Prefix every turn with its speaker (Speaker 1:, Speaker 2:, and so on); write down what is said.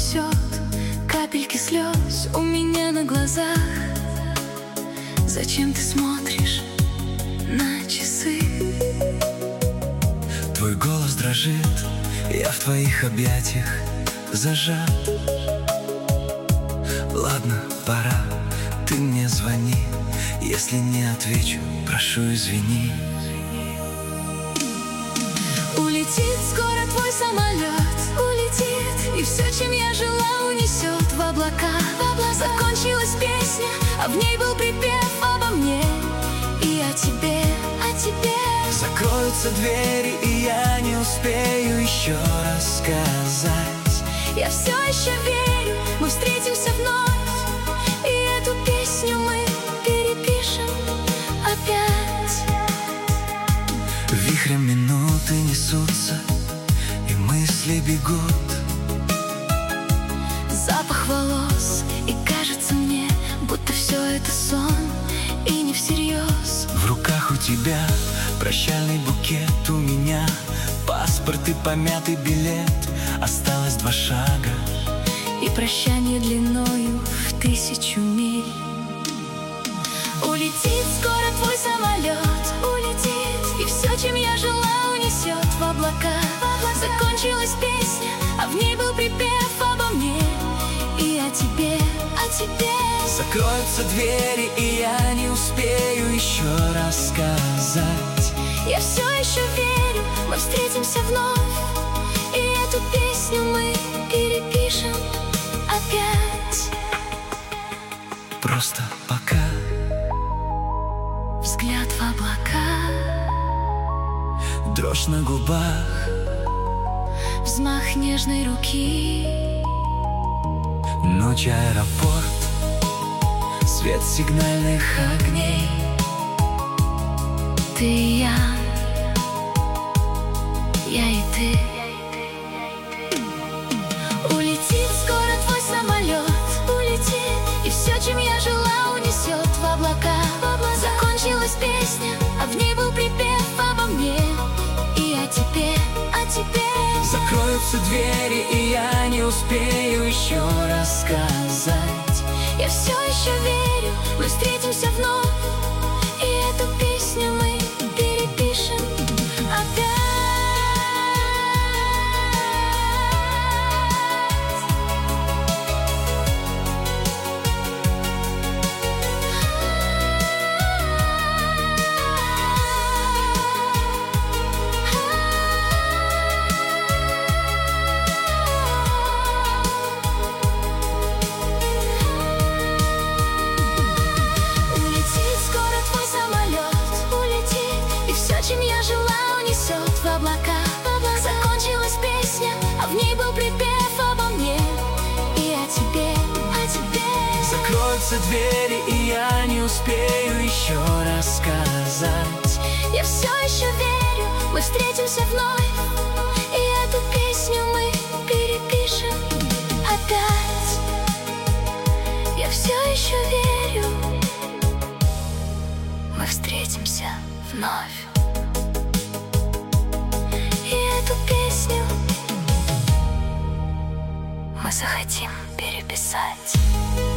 Speaker 1: унесет капельки слез у меня на глазах. Зачем ты смотришь на часы?
Speaker 2: Твой голос дрожит, я в твоих объятиях зажат. Ладно, пора, ты мне звони. Если не отвечу, прошу, извини.
Speaker 1: Улетит скоро твой самолет, улетит, и все, чем я жила, унесет в облака. Закончилась песня, а в ней был припев обо мне и о тебе, о тебе.
Speaker 2: Закроются двери, и я не успею еще рассказать.
Speaker 1: Я все еще верю, мы встретимся вновь, и эту песню мы перепишем опять.
Speaker 2: Вихрем минуты несутся, и мысли бегут.
Speaker 1: Запах волос, и кажется мне, будто все это сон, и не всерьез.
Speaker 2: В руках у тебя прощальный букет, у меня паспорт и помятый билет. Осталось 2 шага,
Speaker 1: и прощание длиною в 1000 миль. Улетит скоро твой самолет, улетит, и все, чем я жила, унесет в облака. Закончилась песня, а в ней был припев обо мне и о тебе, о тебе.
Speaker 2: Закроются двери, и я не успею еще рассказать.
Speaker 1: Я все еще верю, мы встретимся вновь, и эту песню мы перепишем опять.
Speaker 2: Просто пока
Speaker 1: взгляд в облака,
Speaker 2: дрожь на губах,
Speaker 1: взмах нежной руки.
Speaker 2: ночь, аэропорт, свет сигнальных огней.
Speaker 1: Ты и я и ты. Улетит скоро твой самолет, улетит, и все, чем я жила, унесет в облака. Закончилась песня, а в ней был припев обо мне и о тебе, о тебе.
Speaker 2: Закроются двери, и я не успею еще рассказать.
Speaker 1: Я все еще верю, мы встретимся вновь, и эту песню мы перепишем опять. Чем я жила, унесет в облака. Закончилась песня, а в ней был припев обо мне и о тебе, о тебе.
Speaker 2: Закроются двери, и я не успею еще рассказать.
Speaker 1: Я все еще верю, мы встретимся вновь, и эту песню мы перепишем опять. Я все еще верю, мы встретимся вновь. Эту песню мы захотим переписать.